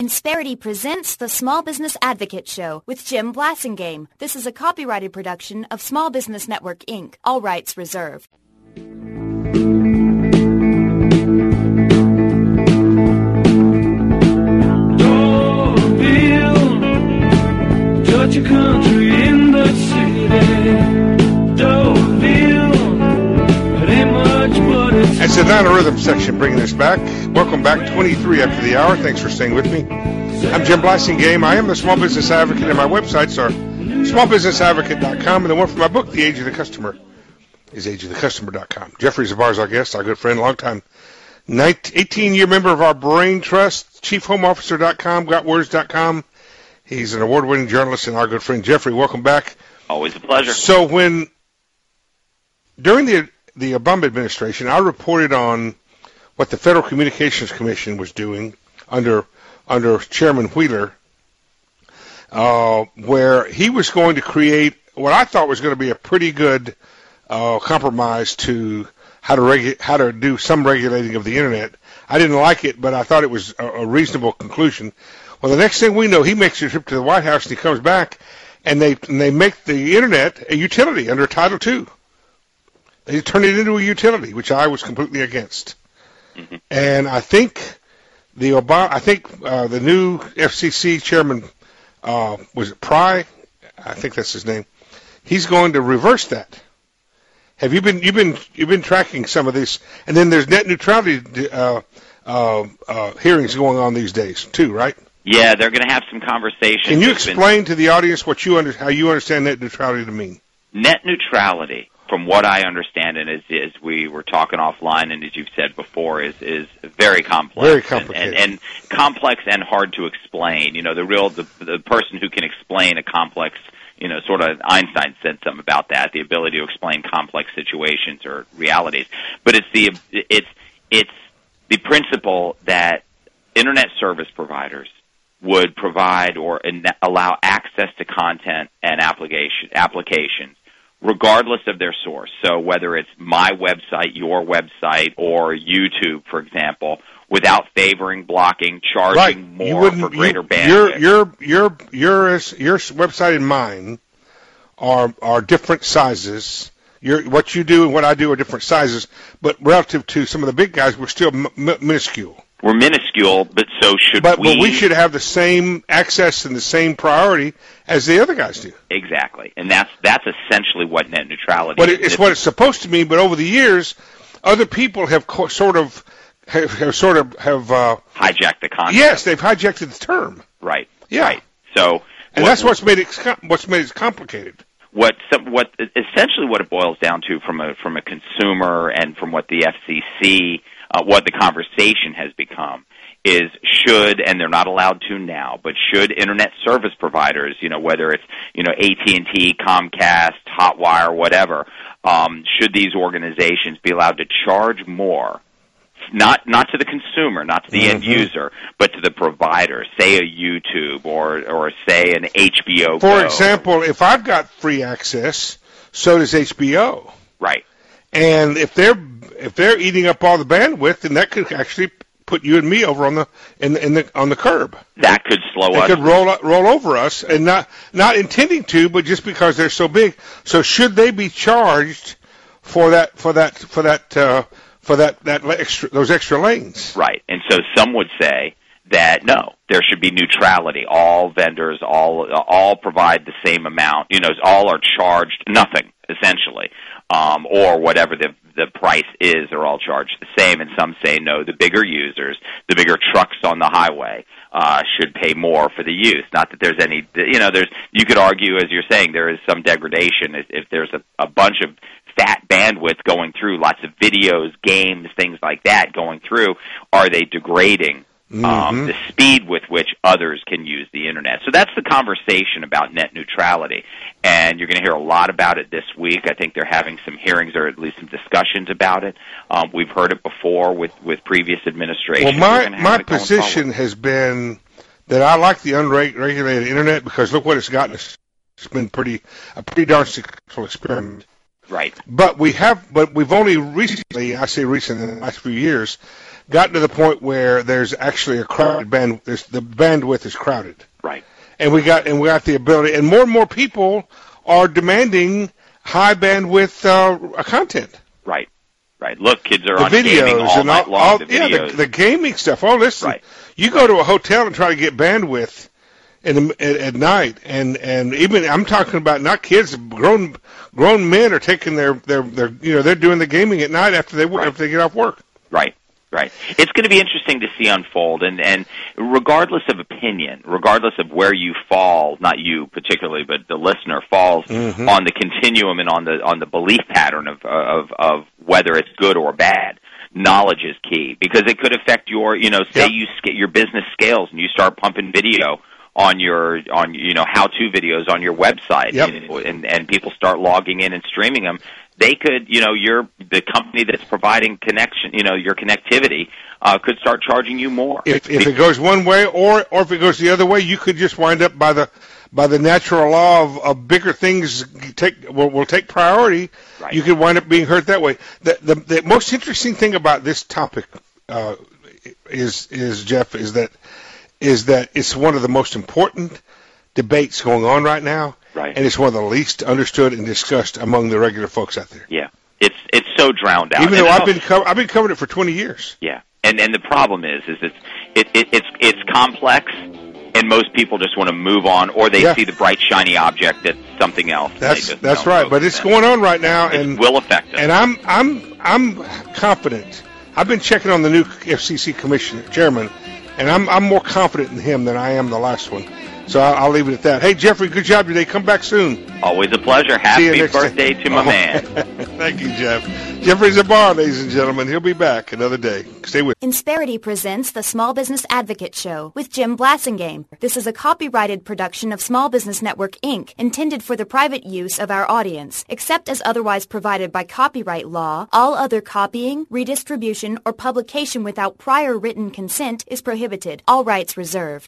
Insperity presents the Small Business Advocate Show with Jim Blasingame. This is a copyrighted production of Small Business Network, Inc. All rights reserved. Touch your country in the city. Don't feel it ain't much, but it's... It's the Donna Rhythm section bringing us back. Welcome back, 23 after the hour. Thanks for staying with me. I'm Jim Blasingame. I am the Small Business Advocate, and my websites are smallbusinessadvocate.com, and the one for my book, The Age of the Customer, is ageofthecustomer.com. Jeffrey Zabar is our guest, our good friend, longtime 18-year member of our Brain Trust, chiefhomeofficer.com, gotwords.com. He's an award-winning journalist and our good friend. Jeffrey, welcome back. Always a pleasure. So during the Obama administration, I reported on what the Federal Communications Commission was doing under Chairman Wheeler, where he was going to create what I thought was going to be a pretty good compromise to how to do some regulating of the Internet. I didn't like it, but I thought it was a reasonable conclusion. Well, the next thing we know, he makes a trip to the White House and he comes back, and they make the Internet a utility under Title II. They turn it into a utility, which I was completely against. Mm-hmm. And I think the new FCC chairman, was it Pry? I think that's his name. He's going to reverse that. Have you've been tracking some of this? And then there's net neutrality hearings going on these days too, right? Yeah, they're going to have some conversations. Can you explain to the audience how you understand net neutrality to mean? Net neutrality, from what I understand, and as we were talking offline, and as you've said before, is very complex, very complicated, and complex and hard to explain. You know, the person who can explain a complex, you know, sort of Einstein said something about that, the ability to explain complex situations or realities. But it's the principle that Internet service providers would provide or allow access to content and applications regardless of their source. So whether it's my website, your website, or YouTube, for example, without favoring, blocking, charging more for greater bandwidth. Your website and mine are different sizes. What you do and what I do are different sizes, but relative to some of the big guys, we're still minuscule. We're minuscule, but so should we. But we should have the same access and the same priority as the other guys do. Exactly, and that's essentially what net neutrality is. But it's what it's supposed to mean. But over the years, other people have sort of hijacked the concept. Yes, they've hijacked the term. Right. Yeah. Right. So, that's what's made it complicated. Essentially what it boils down to from a consumer and from what the FCC, what the conversation has become is and they're not allowed to now, but should Internet service providers, you know, whether it's, you know, AT&T, Comcast, Hotwire, whatever, should these organizations be allowed to charge more? Not to the consumer, not to the end user, but to the provider, say a YouTube or say an HBO Go. For example, if I've got free access, so does HBO. Right. And if they're eating up all the bandwidth, then that could actually put you and me over on the curb. That could slow us. It could roll over us, and not intending to, but just because they're so big. So should they be charged for those extra lanes? Right. And so some would say that no, there should be neutrality. All vendors, all provide the same amount. You know, all are charged nothing essentially, or whatever the price is. They're all charged the same. And some say no, the bigger users, the bigger trucks on the highway, should pay more for the use. Not that there's any, you know, you could argue, as you're saying, there is some degradation if there's a bunch of fat bandwidth going through, lots of videos, games, things like that going through. Are they degrading the speed with which others can use the Internet? So that's the conversation about net neutrality, and you're going to hear a lot about it this week. I think they're having some hearings or at least some discussions about it. We've heard it before with previous administrations. Well, my position has been that I like the unregulated Internet because look what it's gotten us. It's been a pretty darn successful experiment. Right. But we've only recently, I say recent, in the last few years, gotten to the point where there's actually a crowded the bandwidth is crowded. Right. And we got the ability, and more people are demanding high bandwidth content. Right. Right. Look, kids are The on videos gaming all and night long. The videos. yeah, the gaming stuff. Oh, listen, Right. You go to a hotel and try to get bandwidth at night, and even I'm talking about not kids, grown men are taking their they're doing the gaming at night after they get off work. Right. Right. It's going to be interesting to see unfold, and regardless of opinion, regardless of where you fall, not you particularly, but the listener falls on the continuum and on the belief pattern of whether it's good or bad, knowledge is key, because it could affect your, say your business scales and you start pumping video on how-to videos on your website, and people start logging in and streaming them. They could, you're the company that's providing connection, your connectivity, could start charging you more. If it goes one way, or if it goes the other way, you could just wind up by the natural law of bigger things will take priority. Right. You could wind up being hurt that way. The most interesting thing about this topic is Jeff, is that it's one of the most important debates going on right now. Right. And it's one of the least understood and discussed among the regular folks out there. Yeah, it's so drowned out. Even though I've been covering it for 20 years. Yeah, and the problem is it's complex, and most people just want to move on, or they see the bright shiny object that's something else. That's right, but it's going on right now, and it will affect us. And I'm confident. I've been checking on the new FCC chairman, and I'm more confident in him than I am the last one. So I'll leave it at that. Hey, Jeffrey, good job today. Come back soon. Always a pleasure. Happy birthday to my man. Thank you, Jeff. Jeffrey Zabar, ladies and gentlemen. He'll be back another day. Stay with me. Insperity presents the Small Business Advocate Show with Jim Blassingame. This is a copyrighted production of Small Business Network, Inc., intended for the private use of our audience. Except as otherwise provided by copyright law, all other copying, redistribution, or publication without prior written consent is prohibited. All rights reserved.